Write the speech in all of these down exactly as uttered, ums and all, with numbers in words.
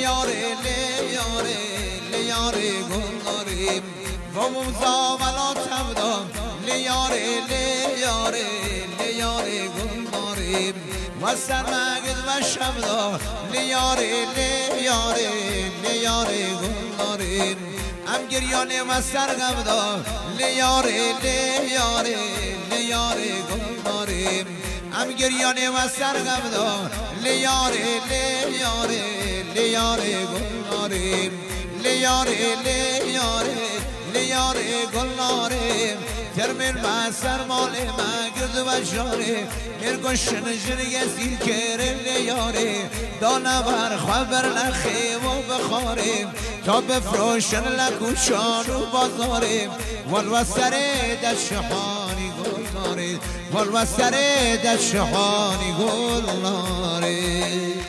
لیاره لیاره لیاره گلناریم و موزا ولا تبدا لیاره لیاره لیاره گلناریم و سرمگد و شبدا لیاره لیاره لیاره گلناریم ام گریانه و سرگبدا لیاره لیاره لیاره گلناریم ام گریانه و سرگبدا لیاره لیاره لیاره گلناریم لیاره لیاره لیاره گلناریم ترمیر و سرمال مگرد و جاره مرگوشن جرگ سیر کره لیاره دانه بر خبر نخیم و بخاریم تا بفروشن لکوشان و بازاریم والوسر دشحانی گلناریم والوسر دشحانی گلناریم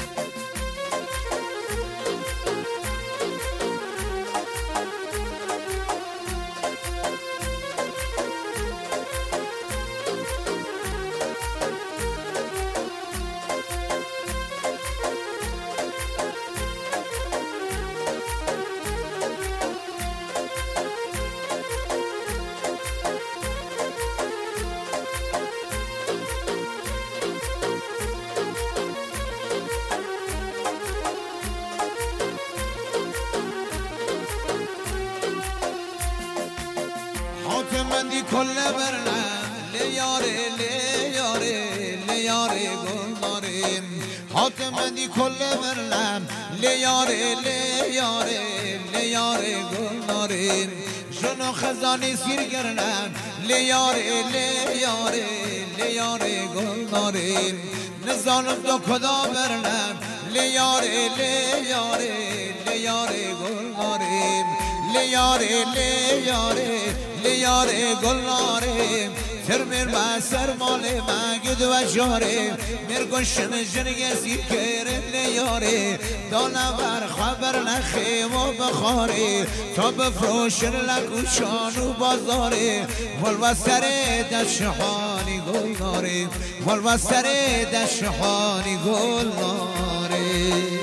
مندی کل برنم لیاره لیاره لیاره گلناریم حاتم مندی کل برنم لیاره لیاره لیاره گلناریم جنو خزانی سیر گرنم لیاره لیاره لیاره گلناریم نزانم دو کدا برنم لیاره لیاره لیاره گلناریم لیاره لیاره لیاره گلناریم ترمیر و سرمال مگد و جاره مرگوشن جنگ سیر کره لیاره دانه بر خبر نخیم و بخاره تا بفروشن لکوشان و بازاره والوسر دشحانی گلناریم والوسر دشحانی گلناریم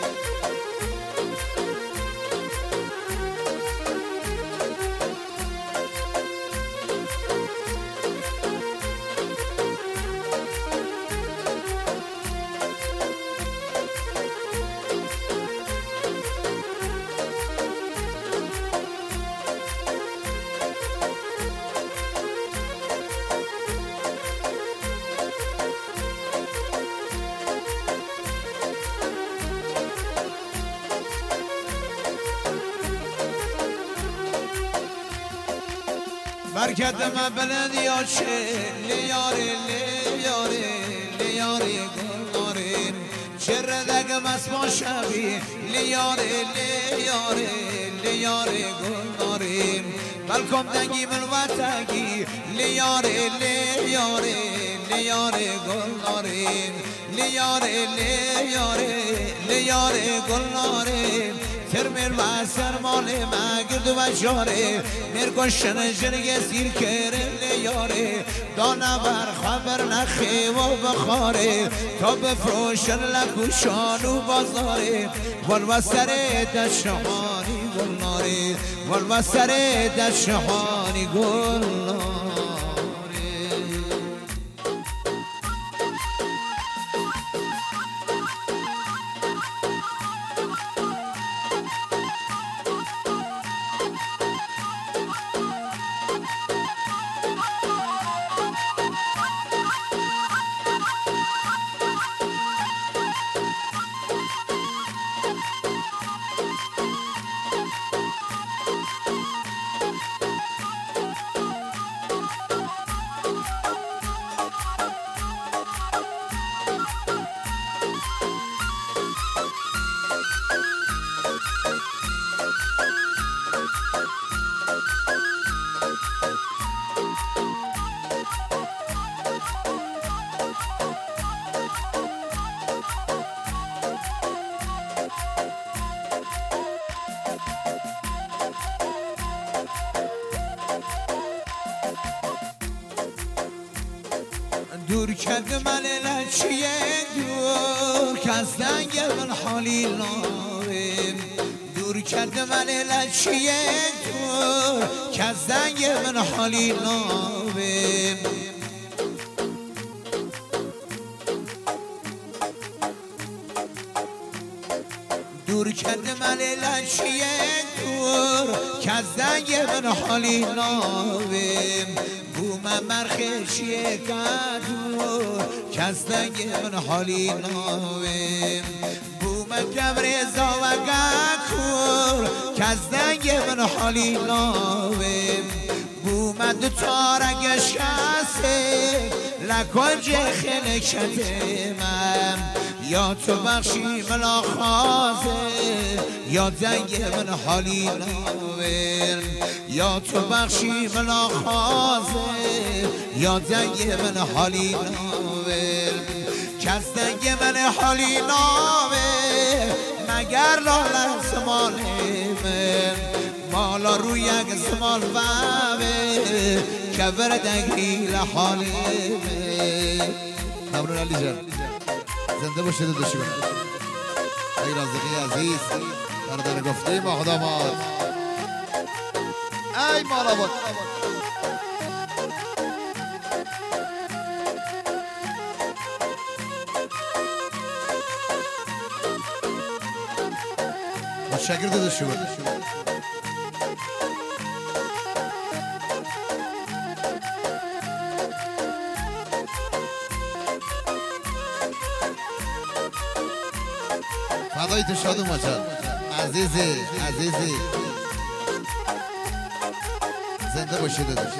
برکت ما بلدیا چه لیاره لیاره لیاره گلناریم چردگ مسما شبی لیاره لیاره لیاره گلناریم بلکم دنگی من و تگی لیاره لیاره لیاره گلناریم لیاره لیاره لیاره گلناریم ترمیر و سرمال مگرد و جاره مرگوشن جرگ سیر کره لیاره دانه بر خبر نخیم و بخاره تا بفروشن لکوشان و بازاره والوسر دشحانی گلناره والوسر دشحانی گلناره دور کرد من لچیه دور کستن گرمن حالی نارم دور کرد من لچیه دور کستن گرمن حالی نارم دور کرد من لچیه دور کستن گرمن حالی نارم بومن مرخشیه کدور کستن گرمن حالی نارم بومن جبر زاوگه کور کستن گرمن حالی نارم بومن دو تارنگش کسه لکنج خلکت من یا تو بخشی ملا خازه یا زنگ من حالی ناورم یا تو بخشی ملا خازه یا زنگ من حالی ناورم کس زنگ من حالی ناورم مگر لاله سمال من مالا روی یک سمال بابه کبر دنگی لحالی من ممنون علی جان زنده باشید داشته باشید ای رازقی عزیز برادر گفته ما خدا ماد ای مالا بود متشکر داشته باشید فدای تو شادو ماچان عزیزی عزیزی زنده باشید داداش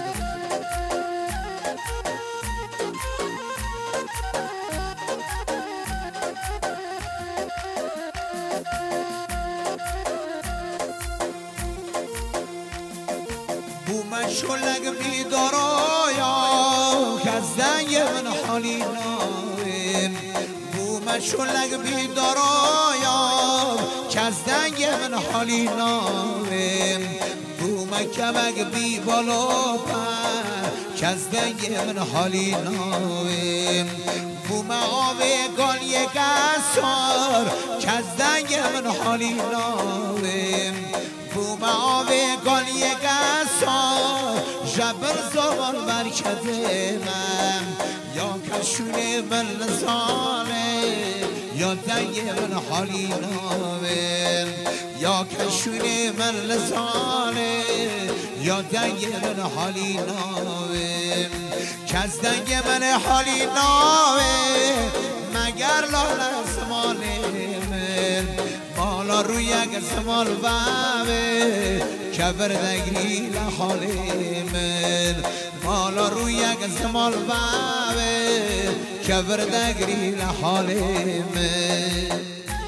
بومن شلگ بیدارایا کزدنگ من حالی نارم بومن شلگ بیدارایا کزدنگ من حالی نارم بومن کمک بی بالا پر کزدنگ من حالی نارم بومن آوه گال یک اصار کزدنگ من حالی نارم بومن آوه گال یک اصار جبر زبان برکت من یا کشونه من لزانه یا دنگ من حالی نامم یا کشونه من لزانه یا دنگ من حالی نامم کس دنگ من حالی نامم مگر لاله زمانه من مالا روی یک زمان بابه کبر دگری لحالی من مالا روی یک زمان بابه کبر دگری لحالی من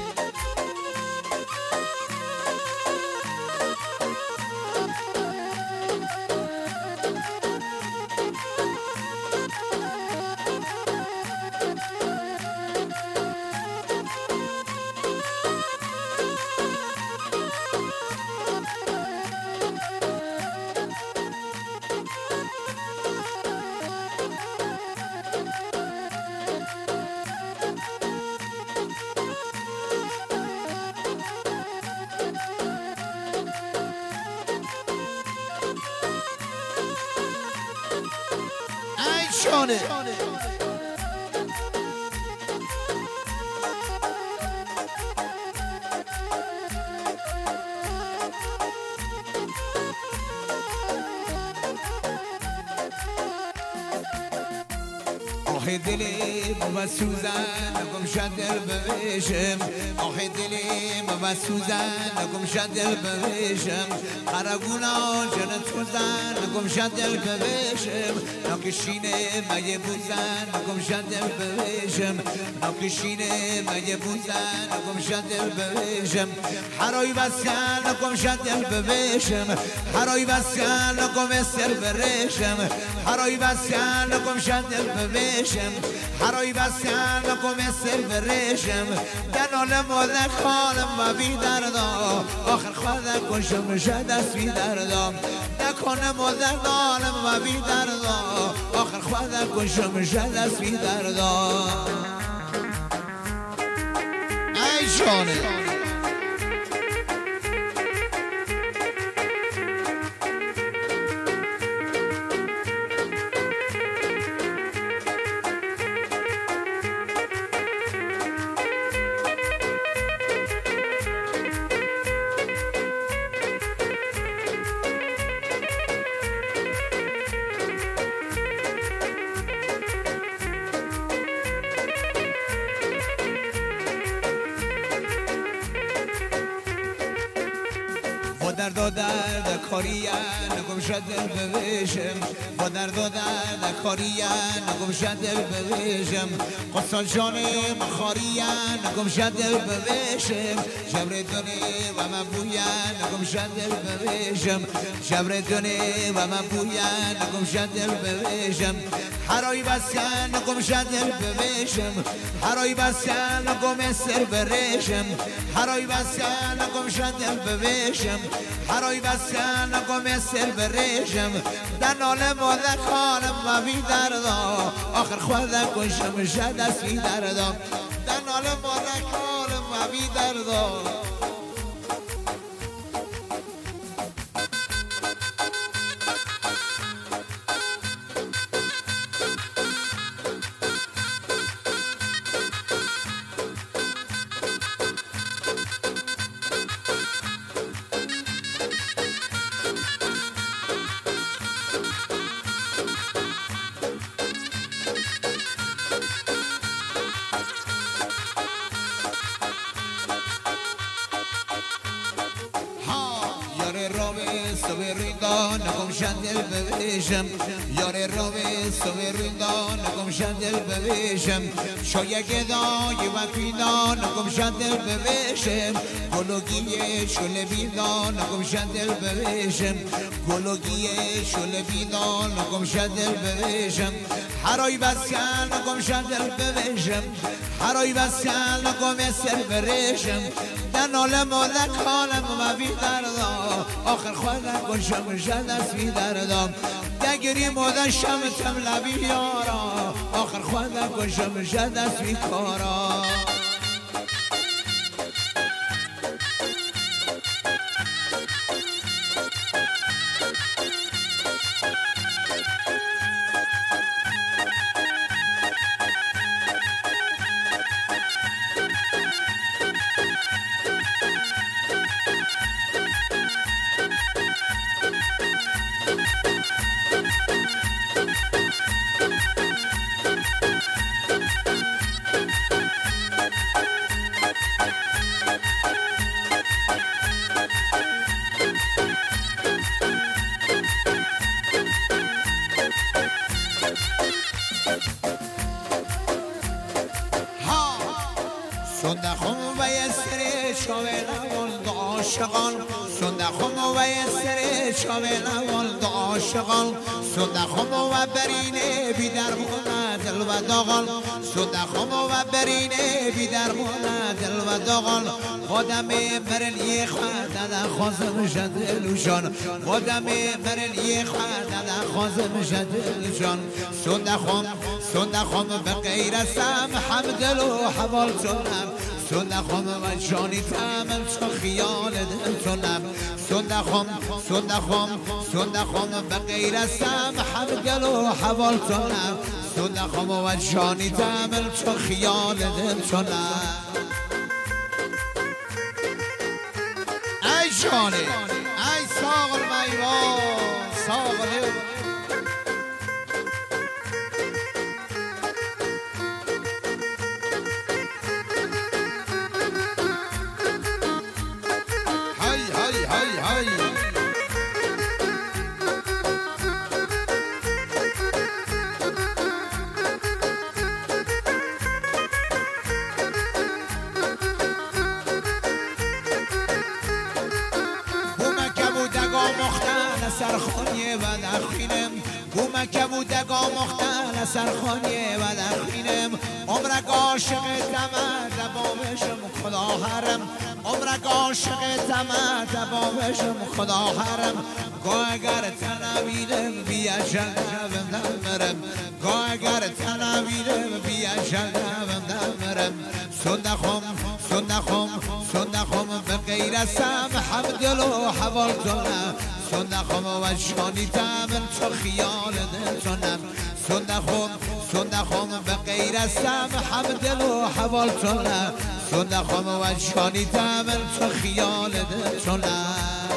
شانه آخه دلی بابا سوزن نگم شد دل بویشم آخه دلی بابا سوزن نگم شد دل بویشم قرگونا جنت خوزن نگم شد دل بویشم نکشینه مگه بوزن نگم شد دل بویشم نکشینه مگه بوزن نگم شد دل بویشم حرای بسکن نگم شد دل بویشم حرای بسکن نگم استر برشم حرای بسکن نگم شد دل بویشم بشم هرای بسیان نکم سر برشم دنال مادر خالم و بی دردا آخر خواهد کشم شد از بی دردا نکنه مادر دالم و بی دردا آخر خواهد کشم شد از بی دردا ای شانه با درد و درد کاریم نگم شد دل بویشم با درد و درد کاریم نگم شد دل بویشم قصال جانم خاریم نگم شد دل بویشم جبر دونه و من بویم نگم شد دل بویشم جبر دونه و من بویم نگم شد دل بویشم هرای بسیان نگم شد دل بویشم هرای بسیان نگم سر برشم هرای بسیان نگم شد دل بویشم هرای بسیان نگم سر برشم دنال مادر خالم و بی دردا آخر خواهد کشم شد از بی دردا دنال مادر خالم و بی دردا سویریندان نگم شندل بویشم یار راوی سویریندان نگم شندل بویشم شاید گدای و فیدان نگم شندل بویشم گلوگی شل بیدان نگم شندل بویشم گلوگی شل بیدان نگم شندل بویشم هرای بسیان نگم شندل بویشم هرای بسیان نگم سر برشم دنال مادر خالم و بی دردا آخر خواهد کشم شد از بی دردا دگری مادر شمتم لبی یارا آخر خواهد کشم شد از بی کارا سندخم و یسر شاول عاشقان سندخم و یسر شاول عاشقان سندخم و برینه بی درمون دل و داغان سندخم و برینه بی درمون دل و داغان خودم برلی خواهد خوازم شدلشان خودم برلی خواهد خوازم شدلشان سندخم سندخم به غیر سم حمدل و حوال تونم سندخم و جانی تمام چو خیال دل تونم سندخم سندخم سندخم به غیر سم حمدل و حوال تونم سندخم و جانی تمام چو خیال دل تونم ای جانی ای ساغل میوان ساغل سرخانیه و دخینم بو مکه بودگا مختل سرخانیه و دخینم عمرک عاشق تمت بابشم خدا حرم عمرک عاشق تمت بابشم خدا حرم گاه اگر تنبیدم بیا شلدم دمرم گاه اگر تنبیدم بیا شلدم دمرم صندخم صندخم صندخم به غیر سم حمدل و حوالتونم صندخم و شانی تمن تو خیال دلتونم صندخم صندخم به غیر سم حمدل و حوالتونم صندخم و شانی تمن تو خیال دلتونم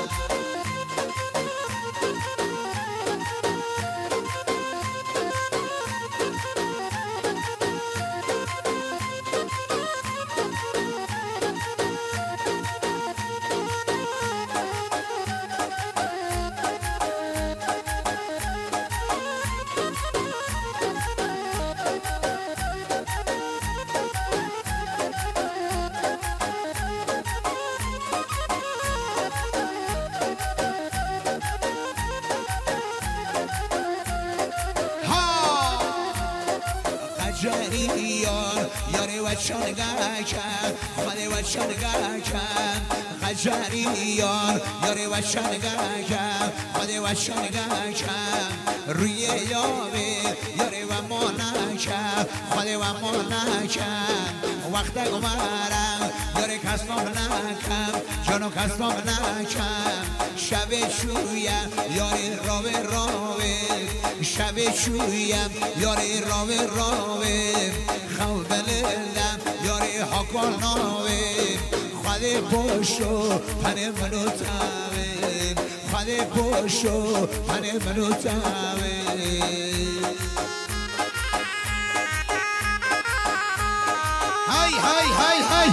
یار یاری و شنگاکن خاله و شنگاکن قجاری یار یاری و شنگاکن خاله و شنگاکن روی یاوی یاری و مانکن خاله و مانکن وقت گمارم یاری کسم نکم جانو کسم نکم شب شویم یاری راوی راوی شب شویم یاری راوی راوی خواب بلندم یاری حکال ناوی خواهد پوشو پنه منو تاوی خواهد پوشو پنه منو تاوی های های های های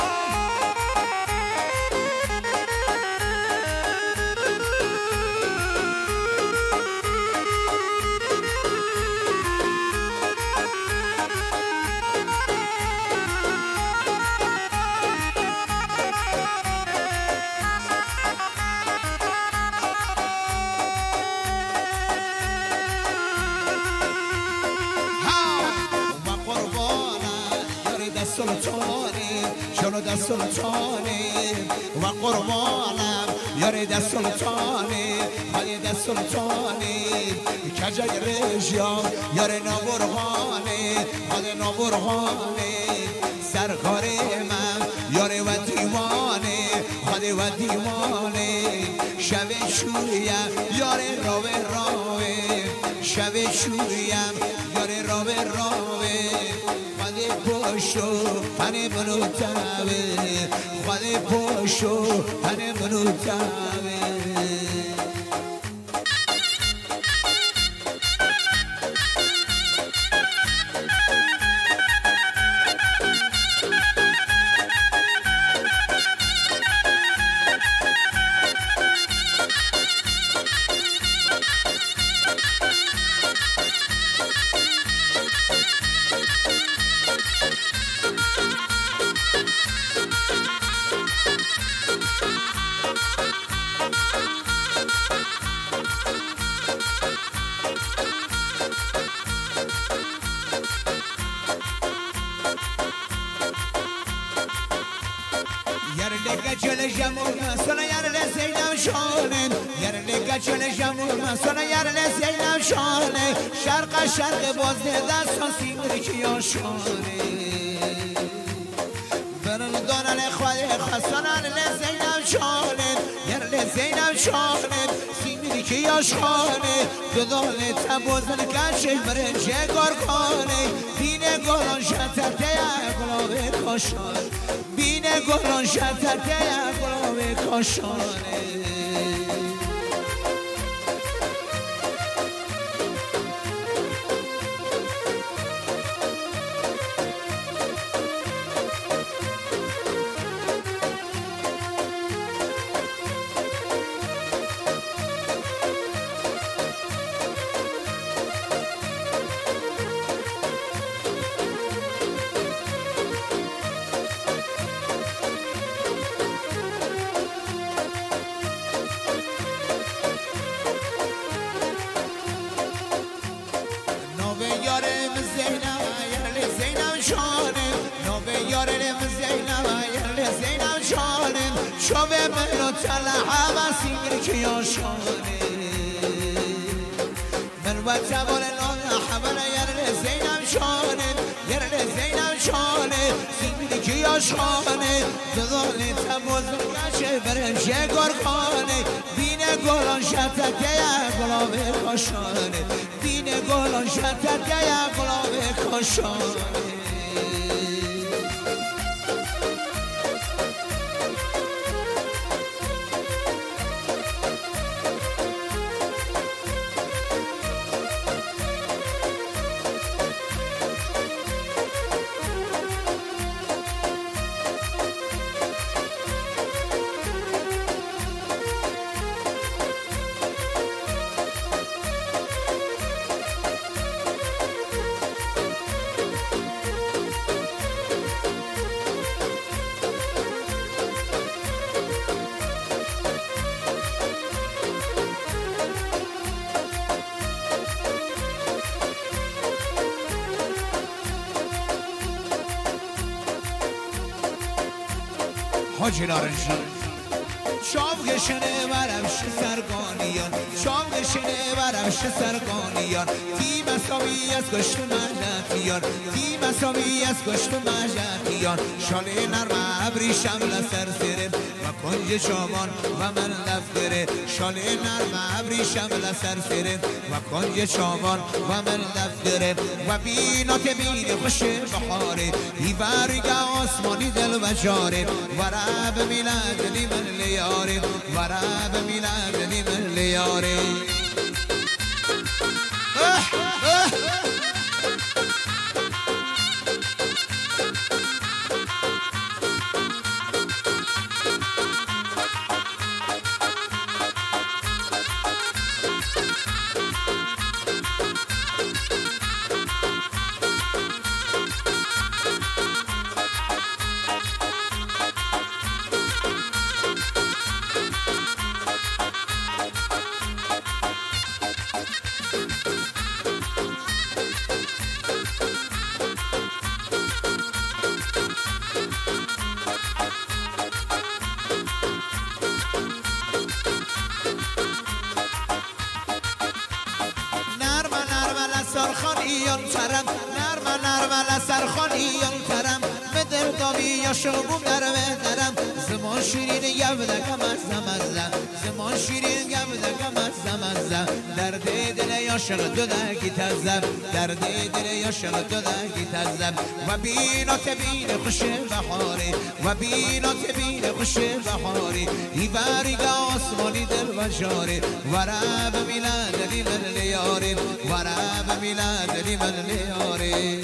سلطانی جانو دست سلطانی و قربانم یاری دست سلطانی خالی دست سلطانی کجای رژیام یاری نابرهانی خالی نابرهانی سرکار من یاری و دیوانی خالی و دیوانی شب شویم یاری راوی راوی شب شویم یاری راوی راوی پوشو پنه منو تاوی خواهد پوشو پنه منو تاوی گچل جمول مسنا یار لسینم شانن یار گچل جمول مسنا یار لسینم شانن شرق شرق باز دستان سیمر کیان شانه برن دانن خواهد خواستان لسینم شانن یار لسینم شانن سیمر کیان شانه ددال تبوزن کشه برنجه گرکانه دینه گلان شتته اقلاب کاشان بینه گلان شتته اقلاب کاشانه به یارم زینم یار زینم شانم شوه منو تلها و سینگری که یا شانه من و تبال نام حمل یار زینم شانه یار زینم شانه سینگری که یا شانه دغال تبوز کشه برم شه گرخانه بینه گلان شتکه یا گلابه کاشانه بینه گلان شتکه یا گلابه کاشانه حاجی نارنجی شام گشنه برم ش سرگانیان شام گشنه برم ش سرگانیان تیم اسامی از گشت مجدیان تیم اسامی از گشت مجدیان شاله نرم ابریشم لسر سرم و کنج شامان و من لفگره شاله نرم ابریشم لسر سرم و کنج شامان و من لفگره و بینات بین خوش بحاره ایوارگا آسمانی دل و جاره و رب میلاد لی من لیاره و رب میلاد لی من لیاره سرخانیان ترم نرم نرم سرخانیان ترم به دل دامی یا شبوم در بهترم زمان شیرین گبدکم از زمزم زمان شیرین گبدکم از زمزم درد دل یا شغل دو دکی تزم درد دل یا شغل دو دکی تزم و بینات بین خوش بحاره و بینات بین خوش بحاره ایوارگا آسمانی دل و جاره و رب میلاد لی من لیاره و رب میلاد لی من لیاره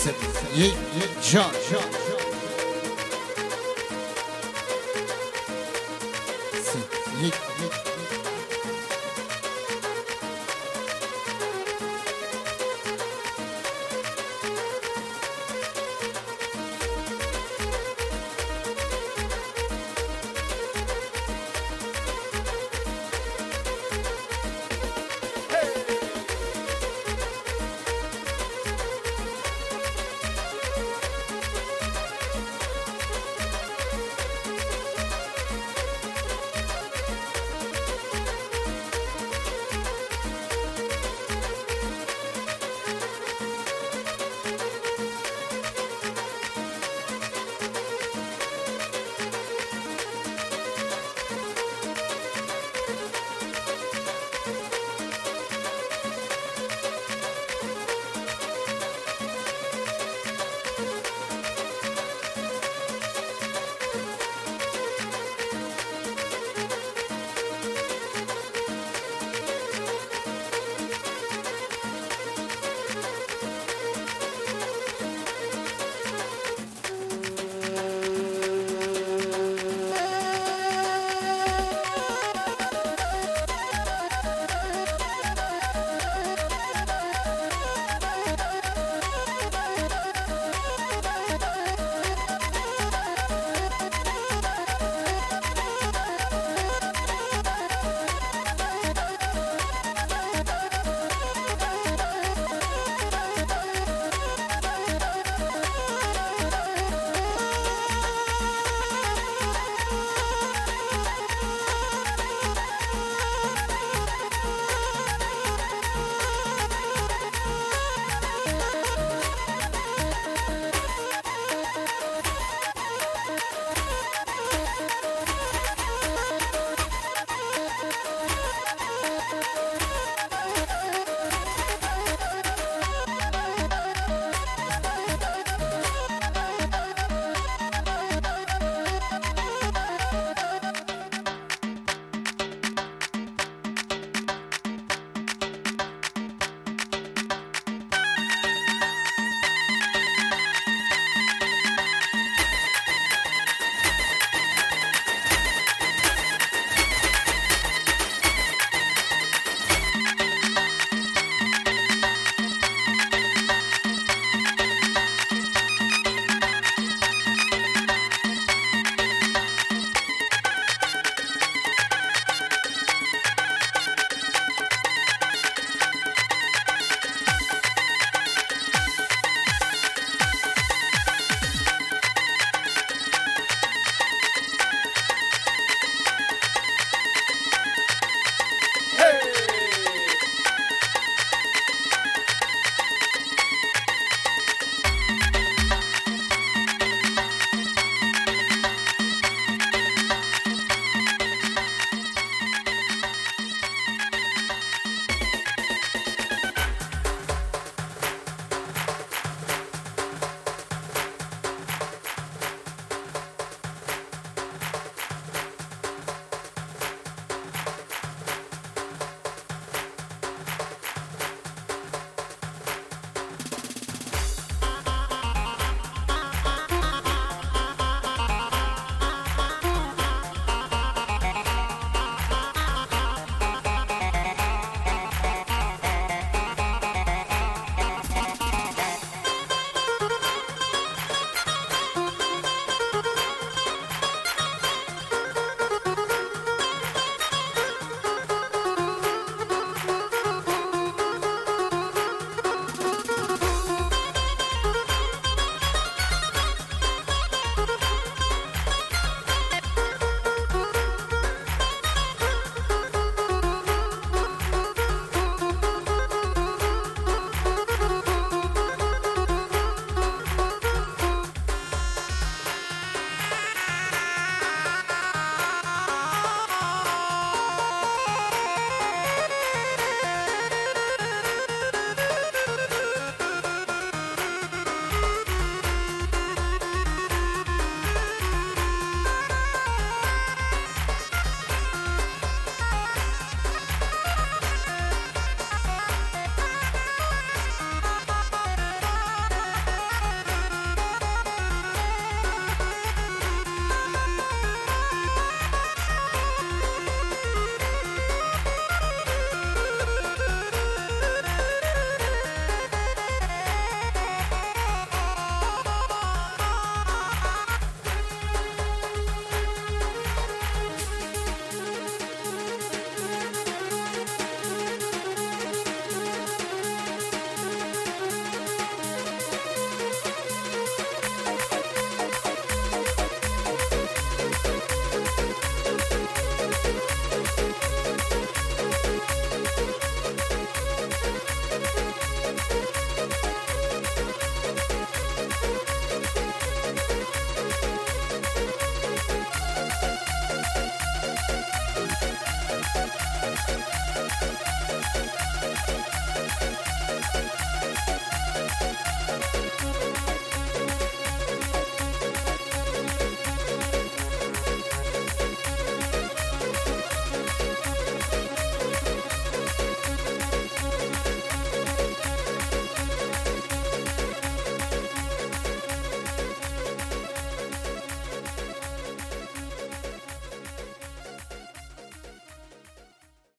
یک جان یک